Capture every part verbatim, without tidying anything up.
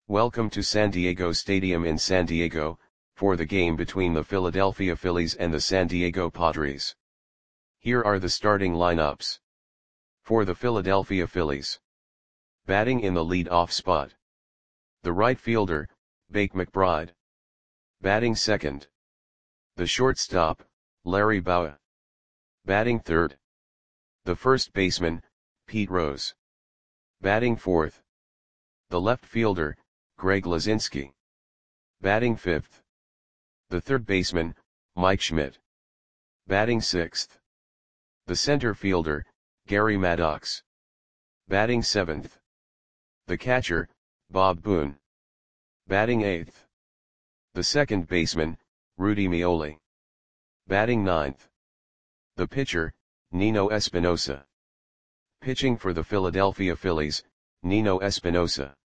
Welcome to San Diego Stadium in San Diego, for the game between the Philadelphia Phillies and the San Diego Padres. Here are the starting lineups. For the Philadelphia Phillies. Batting in the lead-off spot. The right fielder, Bake McBride. Batting second. The shortstop, Larry Bowa. Batting third. The first baseman, Pete Rose. Batting fourth. The left fielder, Greg Luzinski. Batting fifth. The third baseman, Mike Schmidt. Batting sixth. The center fielder, Gary Maddox. Batting seventh. The catcher, Bob Boone. Batting eighth. The second baseman, Rudy Meoli. Batting ninth. The pitcher, Nino Espinosa. Pitching for the Philadelphia Phillies, Nino Espinosa.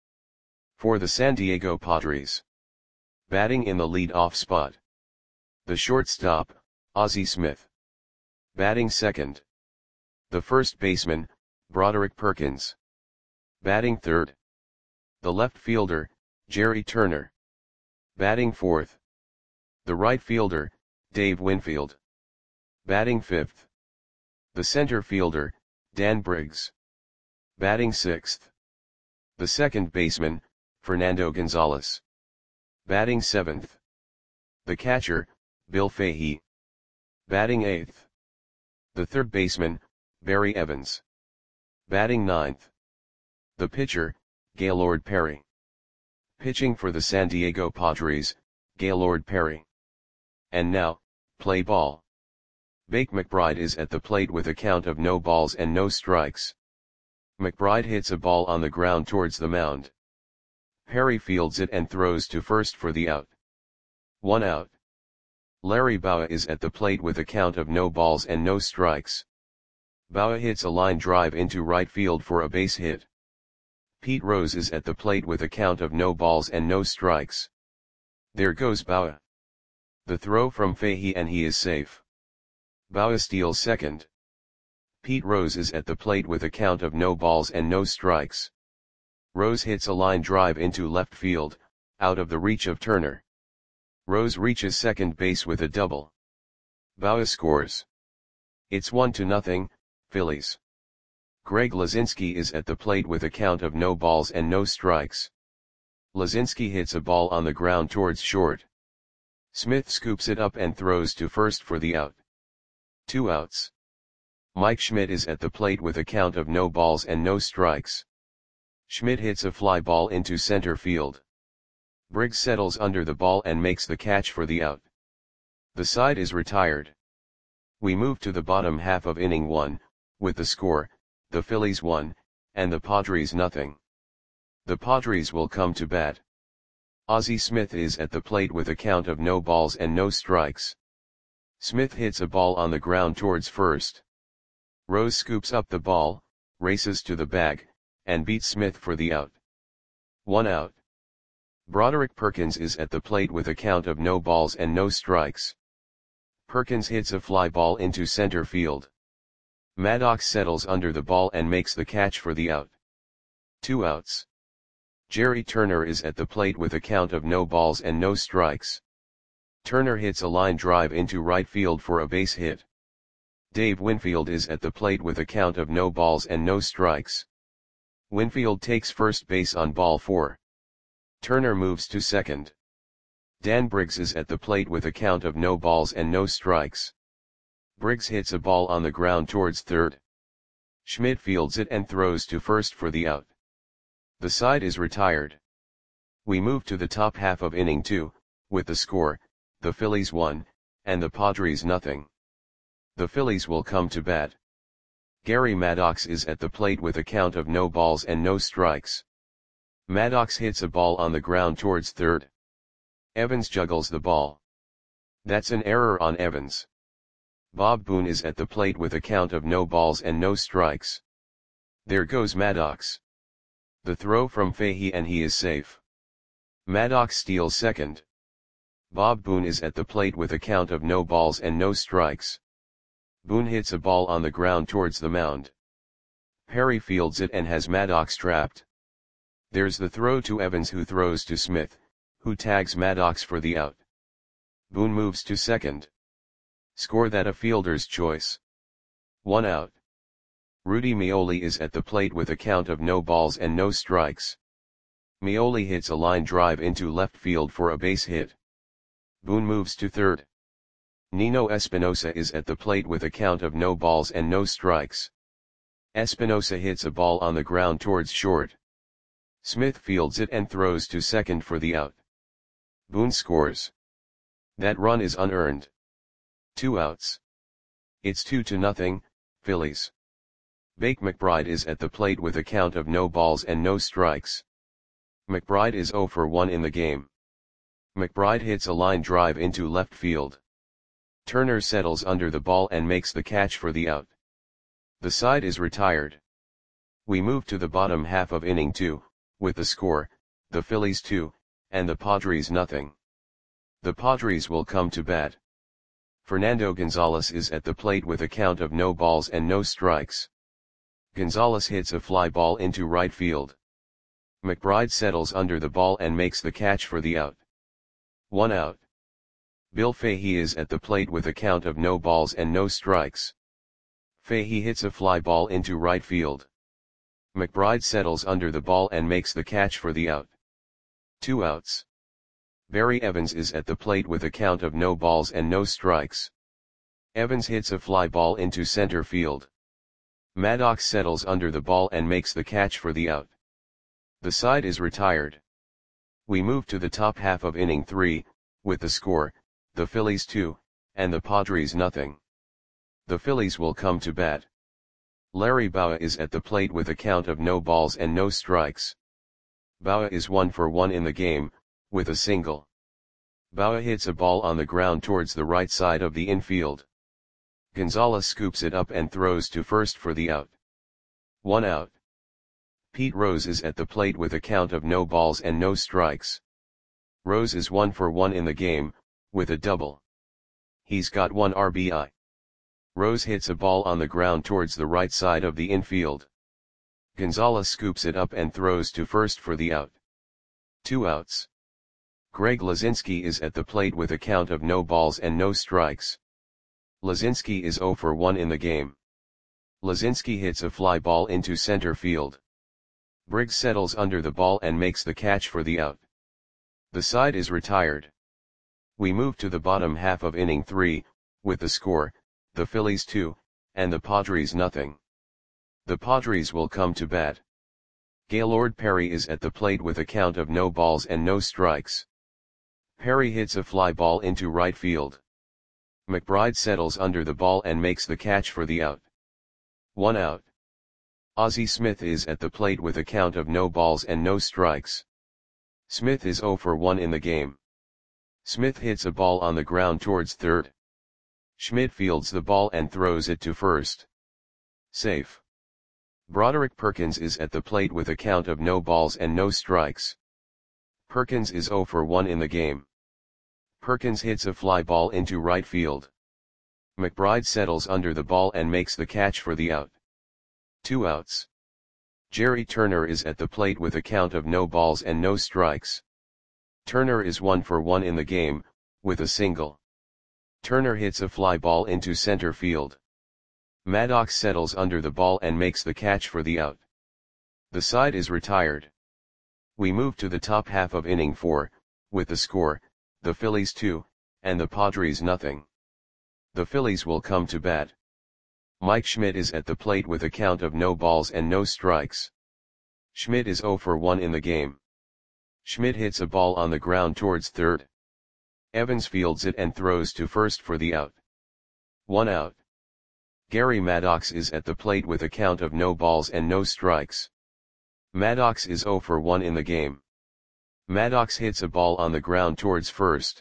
For the San Diego Padres. Batting in the lead-off spot. The shortstop, Ozzie Smith. Batting second. The first baseman, Broderick Perkins. Batting third. The left fielder, Jerry Turner. Batting fourth. The right fielder, Dave Winfield. Batting fifth. The center fielder, Dan Briggs. Batting sixth. The second baseman, Fernando Gonzalez. Batting seventh. The catcher, Bill Fahey. Batting eighth. The third baseman, Barry Evans. Batting ninth. The pitcher, Gaylord Perry. Pitching for the San Diego Padres, Gaylord Perry. And now, play ball. Bake McBride is at the plate with a count of no balls and no strikes. McBride hits a ball on the ground towards the mound. Perry fields it and throws to first for the out. One out. Larry Bowa is at the plate with a count of no balls and no strikes. Bowa hits a line drive into right field for a base hit. Pete Rose is at the plate with a count of no balls and no strikes. There goes Bowa. The throw from Fahey and he is safe. Bowa steals second. Pete Rose is at the plate with a count of no balls and no strikes. Rose hits a line drive into left field, out of the reach of Turner. Rose reaches second base with a double. Bowa scores. It's one to nothing, Phillies. Greg Luzinski is at the plate with a count of no balls and no strikes. Luzinski hits a ball on the ground towards short. Smith scoops it up and throws to first for the out. Two outs. Mike Schmidt is at the plate with a count of no balls and no strikes. Schmidt hits a fly ball into center field. Briggs settles under the ball and makes the catch for the out. The side is retired. We move to the bottom half of inning one, with the score, the Phillies one, and the Padres nothing. The Padres will come to bat. Ozzie Smith is at the plate with a count of no balls and no strikes. Smith hits a ball on the ground towards first. Rose scoops up the ball, races to the bag, and beats Smith for the out. One out. Broderick Perkins is at the plate with a count of no balls and no strikes. Perkins hits a fly ball into center field. Maddox settles under the ball and makes the catch for the out. Two outs. Jerry Turner is at the plate with a count of no balls and no strikes. Turner hits a line drive into right field for a base hit. Dave Winfield is at the plate with a count of no balls and no strikes. Winfield takes first base on ball four. Turner moves to second. Dan Briggs is at the plate with a count of no balls and no strikes. Briggs hits a ball on the ground towards third. Schmidt fields it and throws to first for the out. The side is retired. We move to the top half of inning two, with the score, the Phillies one, and the Padres nothing. The Phillies will come to bat. Gary Maddox is at the plate with a count of no balls and no strikes. Maddox hits a ball on the ground towards third. Evans juggles the ball. That's an error on Evans. Bob Boone is at the plate with a count of no balls and no strikes. There goes Maddox. The throw from Fahey and he is safe. Maddox steals second. Bob Boone is at the plate with a count of no balls and no strikes. Boone hits a ball on the ground towards the mound. Perry fields it and has Maddox trapped. There's the throw to Evans, who throws to Smith, who tags Maddox for the out. Boone moves to second. Score that a fielder's choice. One out. Rudy Meoli is at the plate with a count of no balls and no strikes. Meoli hits a line drive into left field for a base hit. Boone moves to third. Nino Espinosa is at the plate with a count of no balls and no strikes. Espinosa hits a ball on the ground towards short. Smith fields it and throws to second for the out. Boone scores. That run is unearned. Two outs. It's two to nothing, Phillies. Bake McBride is at the plate with a count of no balls and no strikes. McBride is oh for one in the game. McBride hits a line drive into left field. Turner settles under the ball and makes the catch for the out. The side is retired. We move to the bottom half of inning two, with the score, the Phillies two, and the Padres nothing. The Padres will come to bat. Fernando Gonzalez is at the plate with a count of no balls and no strikes. Gonzalez hits a fly ball into right field. McBride settles under the ball and makes the catch for the out. One out. Bill Fahey is at the plate with a count of no balls and no strikes. Fahey hits a fly ball into right field. McBride settles under the ball and makes the catch for the out. Two outs. Barry Evans is at the plate with a count of no balls and no strikes. Evans hits a fly ball into center field. Maddox settles under the ball and makes the catch for the out. The side is retired. We move to the top half of inning three, with the score, the Phillies two, and the Padres nothing. The Phillies will come to bat. Larry Bowa is at the plate with a count of no balls and no strikes. Bowa is one for one in the game, with a single. Bowa hits a ball on the ground towards the right side of the infield. Gonzalez scoops it up and throws to first for the out. One out. Pete Rose is at the plate with a count of no balls and no strikes. Rose is one for one in the game, with a double. He's got one R B I. Rose hits a ball on the ground towards the right side of the infield. Gonzalez scoops it up and throws to first for the out. Two outs. Greg Lazinski is at the plate with a count of no balls and no strikes. Lazinski is oh for one in the game. Lazinski hits a fly ball into center field. Briggs settles under the ball and makes the catch for the out. The side is retired. We move to the bottom half of inning three, with the score, the Phillies two, and the Padres nothing. The Padres will come to bat. Gaylord Perry is at the plate with a count of no balls and no strikes. Perry hits a fly ball into right field. McBride settles under the ball and makes the catch for the out. One out. Ozzie Smith is at the plate with a count of no balls and no strikes. Smith is oh for one in the game. Smith hits a ball on the ground towards third. Schmidt fields the ball and throws it to first. Safe. Broderick Perkins is at the plate with a count of no balls and no strikes. Perkins is oh for one in the game. Perkins hits a fly ball into right field. McBride settles under the ball and makes the catch for the out. Two outs. Jerry Turner is at the plate with a count of no balls and no strikes. Turner is one for one in the game, with a single. Turner hits a fly ball into center field. Maddox settles under the ball and makes the catch for the out. The side is retired. We move to the top half of inning four, with the score, the Phillies two, and the Padres nothing. The Phillies will come to bat. Mike Schmidt is at the plate with a count of no balls and no strikes. Schmidt is oh for one in the game. Schmidt hits a ball on the ground towards third. Evans fields it and throws to first for the out. One out. Gary Maddox is at the plate with a count of no balls and no strikes. Maddox is oh for one in the game. Maddox hits a ball on the ground towards first.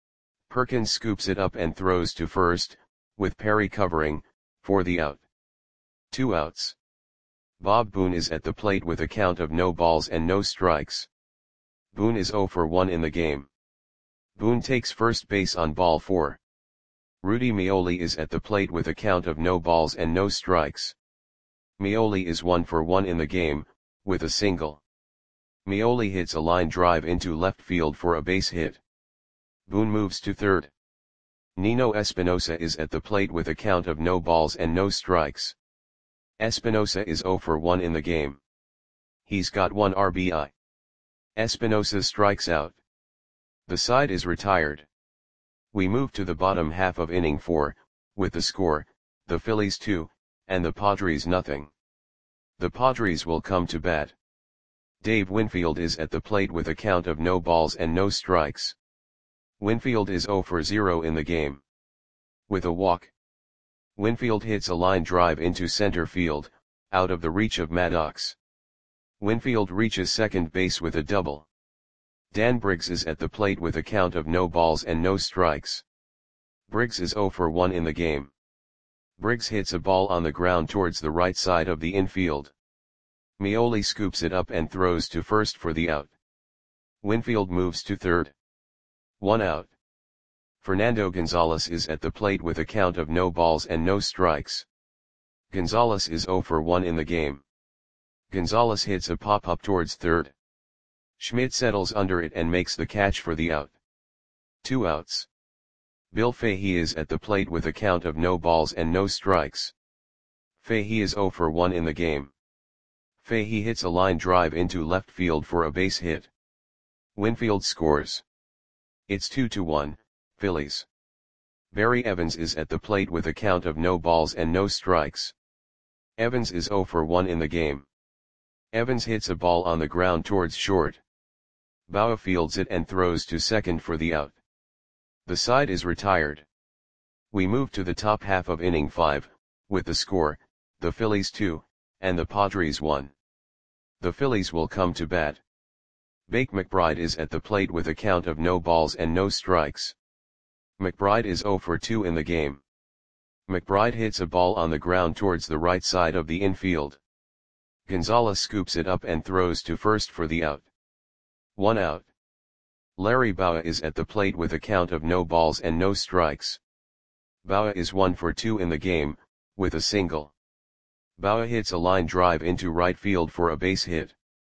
Perkins scoops it up and throws to first, with Perry covering, for the out. Two outs. Bob Boone is at the plate with a count of no balls and no strikes. Boone is oh for one in the game. Boone takes first base on ball four. Rudy Meoli is at the plate with a count of no balls and no strikes. Meoli is one for one in the game, with a single. Meoli hits a line drive into left field for a base hit. Boone moves to third. Nino Espinosa is at the plate with a count of no balls and no strikes. Espinosa is zero for one in the game. He's got one R B I. Espinosa strikes out. The side is retired. We move to the bottom half of inning four, with the score, the Phillies two, and the Padres nothing. The Padres will come to bat. Dave Winfield is at the plate with a count of no balls and no strikes. Winfield is zero for zero in the game. With a walk, Winfield hits a line drive into center field, out of the reach of Maddox. Winfield reaches second base with a double. Dan Briggs is at the plate with a count of no balls and no strikes. Briggs is zero for one in the game. Briggs hits a ball on the ground towards the right side of the infield. Meoli scoops it up and throws to first for the out. Winfield moves to third. One out. Fernando Gonzalez is at the plate with a count of no balls and no strikes. Gonzalez is zero for one in the game. Gonzalez hits a pop-up towards third. Schmidt settles under it and makes the catch for the out. Two outs. Bill Fahey is at the plate with a count of no balls and no strikes. Fahey is zero for one in the game. Fahey hits a line drive into left field for a base hit. Winfield scores. It's two to one, Phillies. Barry Evans is at the plate with a count of no balls and no strikes. Evans is zero for one in the game. Evans hits a ball on the ground towards short. Bauer fields it and throws to second for the out. The side is retired. We move to the top half of inning five, with the score, the Phillies two, and the Padres one. The Phillies will come to bat. Bake McBride is at the plate with a count of no balls and no strikes. McBride is zero for two in the game. McBride hits a ball on the ground towards the right side of the infield. Gonzalez scoops it up and throws to first for the out. One out. Larry Bauer is at the plate with a count of no balls and no strikes. Bauer is one for two in the game, with a single. Bauer hits a line drive into right field for a base hit.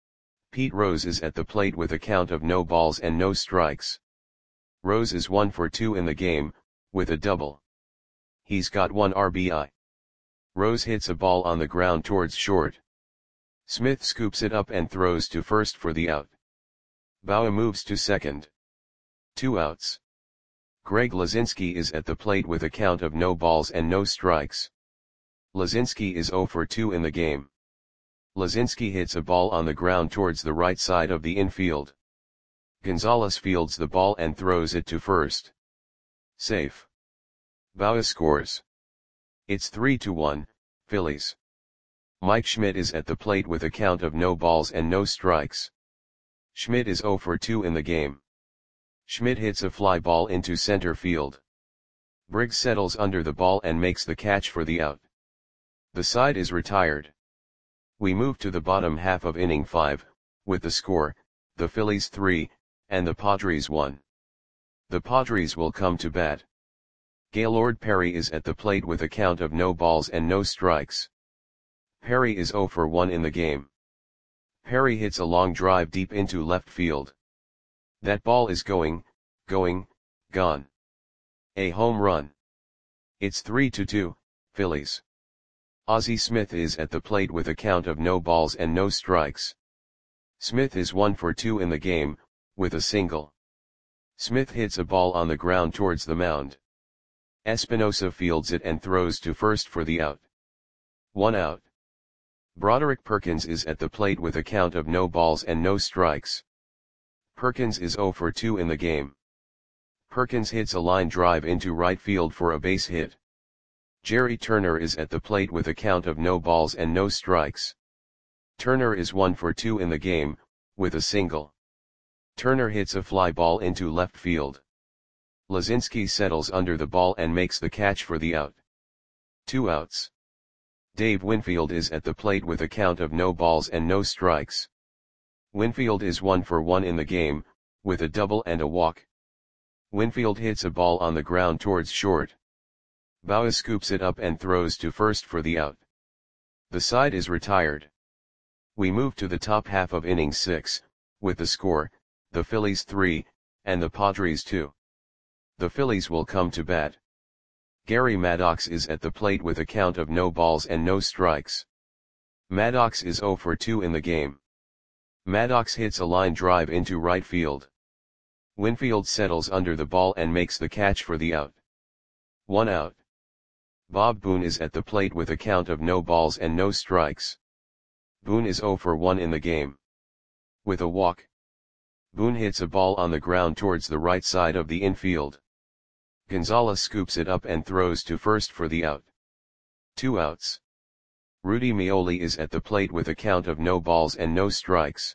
Pete Rose is at the plate with a count of no balls and no strikes. Rose is one for two in the game, with a double. He's got one R B I. Rose hits a ball on the ground towards short. Smith scoops it up and throws to first for the out. Bauer moves to second. Two outs. Greg Lazinski is at the plate with a count of no balls and no strikes. Lazinski is zero for two in the game. Lazinski hits a ball on the ground towards the right side of the infield. Gonzalez fields the ball and throws it to first. Safe. Bauer scores. It's three to one, Phillies. Mike Schmidt is at the plate with a count of no balls and no strikes. Schmidt is zero for two in the game. Schmidt hits a fly ball into center field. Briggs settles under the ball and makes the catch for the out. The side is retired. We move to the bottom half of inning five, with the score, the Phillies three, and the Padres one. The Padres will come to bat. Gaylord Perry is at the plate with a count of no balls and no strikes. Perry is zero for one in the game. Perry hits a long drive deep into left field. That ball is going, going, gone. A home run. It's three to two, Phillies. Ozzie Smith is at the plate with a count of no balls and no strikes. Smith is one for two in the game, with a single. Smith hits a ball on the ground towards the mound. Espinosa fields it and throws to first for the out. One out. Broderick Perkins is at the plate with a count of no balls and no strikes. Perkins is zero for two in the game. Perkins hits a line drive into right field for a base hit. Jerry Turner is at the plate with a count of no balls and no strikes. Turner is one for two in the game, with a single. Turner hits a fly ball into left field. Lazinski settles under the ball and makes the catch for the out. Two outs. Dave Winfield is at the plate with a count of no balls and no strikes. Winfield is one for one in the game, with a double and a walk. Winfield hits a ball on the ground towards short. Bauer scoops it up and throws to first for the out. The side is retired. We move to the top half of inning six, with the score, the Phillies three, and the Padres two. The Phillies will come to bat. Gary Maddox is at the plate with a count of no balls and no strikes. Maddox is zero for two in the game. Maddox hits a line drive into right field. Winfield settles under the ball and makes the catch for the out. One out. Bob Boone is at the plate with a count of no balls and no strikes. Boone is zero for one in the game. With a walk, Boone hits a ball on the ground towards the right side of the infield. Gonzalez scoops it up and throws to first for the out. Two outs. Rudy Meoli is at the plate with a count of no balls and no strikes.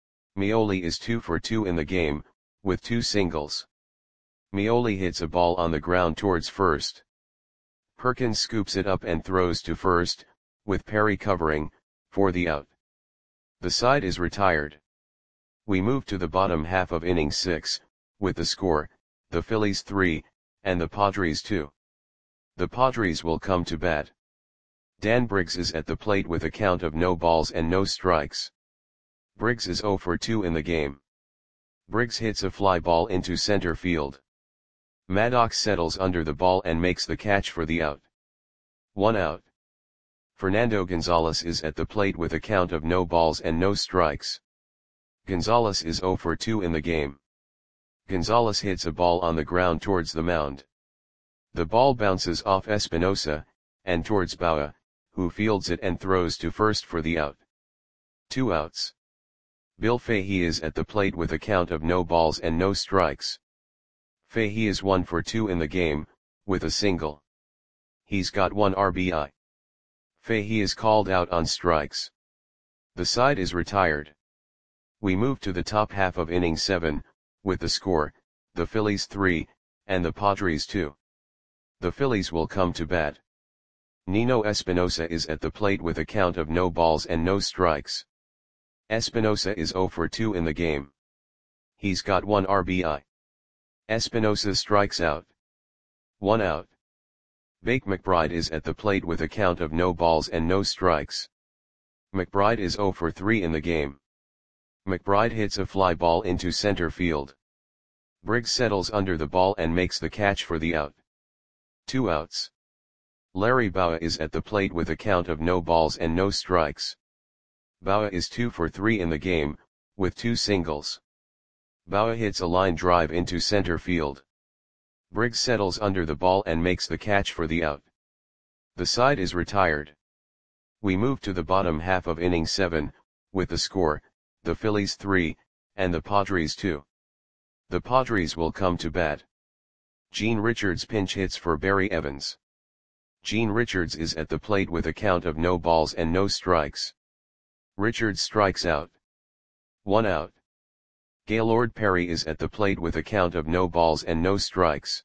Meoli is two for two in the game, with two singles. Meoli hits a ball on the ground towards first. Perkins scoops it up and throws to first, with Perry covering, for the out. The side is retired. We move to the bottom half of inning six, with the score, the Phillies three, and the Padres two. The Padres will come to bat. Dan Briggs is at the plate with a count of no balls and no strikes. Briggs is zero for two in the game. Briggs hits a fly ball into center field. Maddox settles under the ball and makes the catch for the out. One out. Fernando Gonzalez is at the plate with a count of no balls and no strikes. Gonzalez is zero for two in the game. Gonzalez hits a ball on the ground towards the mound. The ball bounces off Espinosa, and towards Baua, who fields it and throws to first for the out. Two outs. Bill Fahey is at the plate with a count of no balls and no strikes. Fahey is one for two in the game, with a single. He's got one R B I. Fahey is called out on strikes. The side is retired. We move to the top half of inning seven, with the score, the Phillies three, and the Padres two. The Phillies will come to bat. Nino Espinosa is at the plate with a count of no balls and no strikes. Espinosa is zero for two in the game. He's got one R B I. Espinosa strikes out. One out. Bake McBride is at the plate with a count of no balls and no strikes. McBride is zero for three in the game. McBride hits a fly ball into center field. Briggs settles under the ball and makes the catch for the out. Two outs. Larry Baua is at the plate with a count of no balls and no strikes. Baua is two for three in the game, with two singles. Baua hits a line drive into center field. Briggs settles under the ball and makes the catch for the out. The side is retired. We move to the bottom half of inning seven, with the score, the Phillies three, and the Padres two. The Padres will come to bat. Gene Richards pinch hits for Barry Evans. Gene Richards is at the plate with a count of no balls and no strikes. Richards strikes out. One out. Gaylord Perry is at the plate with a count of no balls and no strikes.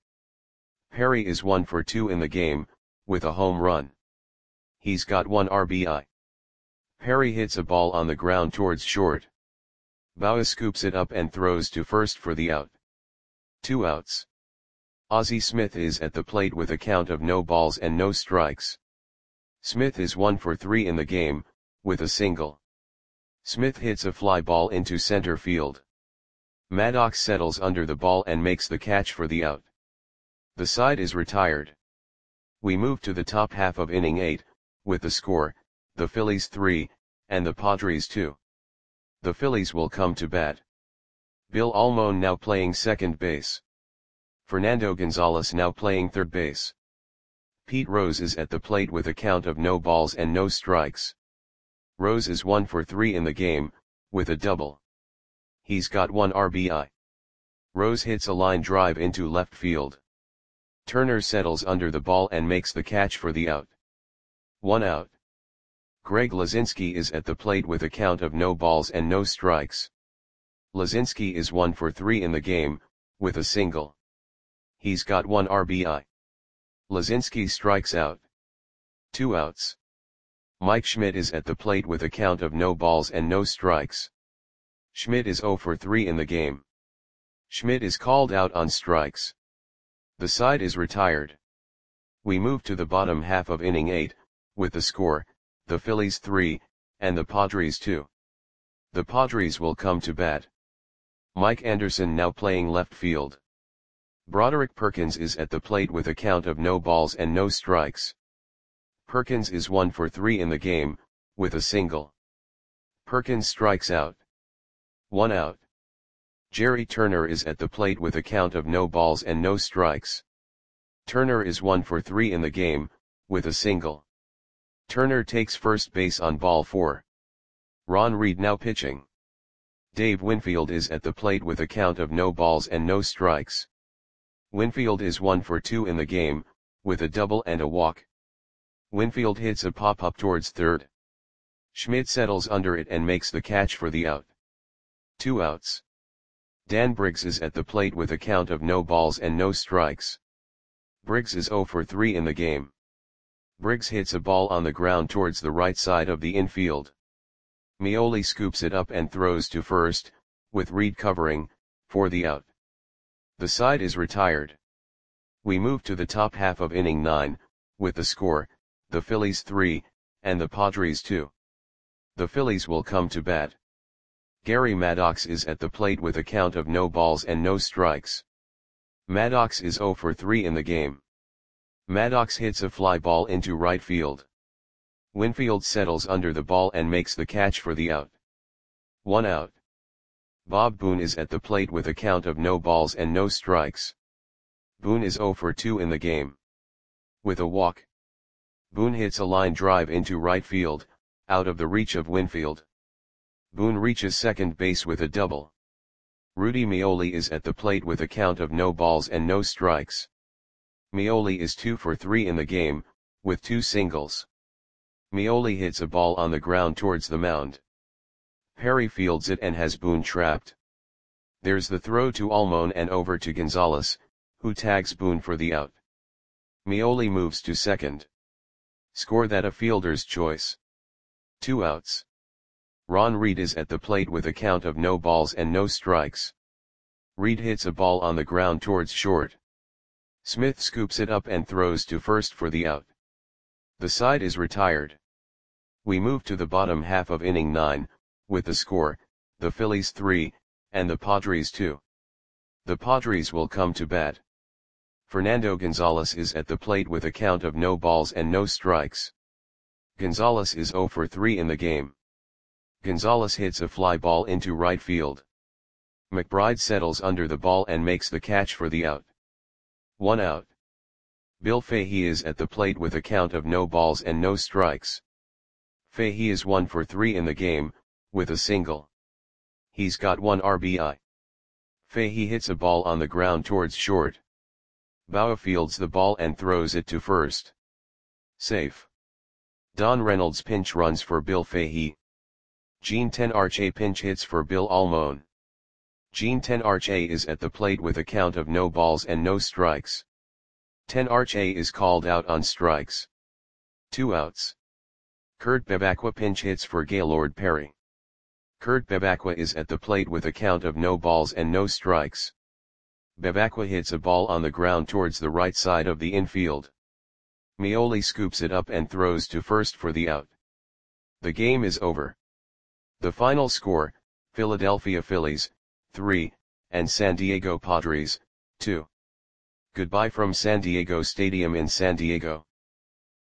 Perry is one for two in the game, with a home run. He's got one R B I. Perry hits a ball on the ground towards short. Baua scoops it up and throws to first for the out. Two outs. Ozzie Smith is at the plate with a count of no balls and no strikes. Smith is one for three in the game, with a single. Smith hits a fly ball into center field. Maddox settles under the ball and makes the catch for the out. The side is retired. We move to the top half of inning eight, with the score, the Phillies three, and the Padres two. The Phillies will come to bat. Bill Almon now playing second base. Fernando Gonzalez now playing third base. Pete Rose is at the plate with a count of no balls and no strikes. Rose is one for three in the game, with a double. He's got one R B I. Rose hits a line drive into left field. Turner settles under the ball and makes the catch for the out. One out. Greg Lazinski is at the plate with a count of no balls and no strikes. Lazinski is one for three in the game, with a single. He's got one R B I. Lazinski strikes out. Two outs. Mike Schmidt is at the plate with a count of no balls and no strikes. Schmidt is zero for three in the game. Schmidt is called out on strikes. The side is retired. We move to the bottom half of inning eight, with the score, the Phillies three, and the Padres two. The Padres will come to bat. Mike Anderson now playing left field. Broderick Perkins is at the plate with a count of no balls and no strikes. Perkins is one for three in the game, with a single. Perkins strikes out. One out. Jerry Turner is at the plate with a count of no balls and no strikes. Turner is one for three in the game, with a single. Turner takes first base on ball four. Ron Reed now pitching. Dave Winfield is at the plate with a count of no balls and no strikes. Winfield is one for two in the game, with a double and a walk. Winfield hits a pop-up towards third. Schmidt settles under it and makes the catch for the out. Two outs. Dan Briggs is at the plate with a count of no balls and no strikes. Briggs is zero for three in the game. Briggs hits a ball on the ground towards the right side of the infield. Meoli scoops it up and throws to first, with Reed covering, for the out. The side is retired. We move to the top half of inning nine, with the score, the Phillies three, and the Padres two. The Phillies will come to bat. Gary Maddox is at the plate with a count of no balls and no strikes. Maddox is zero for three in the game. Maddox hits a fly ball into right field. Winfield settles under the ball and makes the catch for the out. One out. Bob Boone is at the plate with a count of no balls and no strikes. Boone is zero for two in the game. With a walk. Boone hits a line drive into right field, out of the reach of Winfield. Boone reaches second base with a double. Rudy Meoli is at the plate with a count of no balls and no strikes. Meoli is two for three in the game, with two singles. Meoli hits a ball on the ground towards the mound. Perry fields it and has Boone trapped. There's the throw to Almon and over to Gonzalez, who tags Boone for the out. Meoli moves to second. Score that a fielder's choice. Two outs. Ron Reed is at the plate with a count of no balls and no strikes. Reed hits a ball on the ground towards short. Smith scoops it up and throws to first for the out. The side is retired. We move to the bottom half of inning nine, with the score, the Phillies three, and the Padres two. The Padres will come to bat. Fernando Gonzalez is at the plate with a count of no balls and no strikes. Gonzalez is zero for three in the game. Gonzalez hits a fly ball into right field. McBride settles under the ball and makes the catch for the out. One out. Bill Fahey is at the plate with a count of no balls and no strikes. Fahey is one for three in the game, with a single. He's got one R B I. Fahey hits a ball on the ground towards short. Bauer fields the ball and throws it to first. Safe. Don Reynolds pinch runs for Bill Fahey. Gene Tenarche pinch hits for Bill Almon. Gene Tenarche is at the plate with a count of no balls and no strikes. Tenarche is called out on strikes. Two outs. Kurt Bevacqua pinch hits for Gaylord Perry. Kurt Bevacqua is at the plate with a count of no balls and no strikes. Bevacqua hits a ball on the ground towards the right side of the infield. Meoli scoops it up and throws to first for the out. The game is over. The final score, Philadelphia Phillies, three, and San Diego Padres, two. Goodbye from San Diego Stadium in San Diego.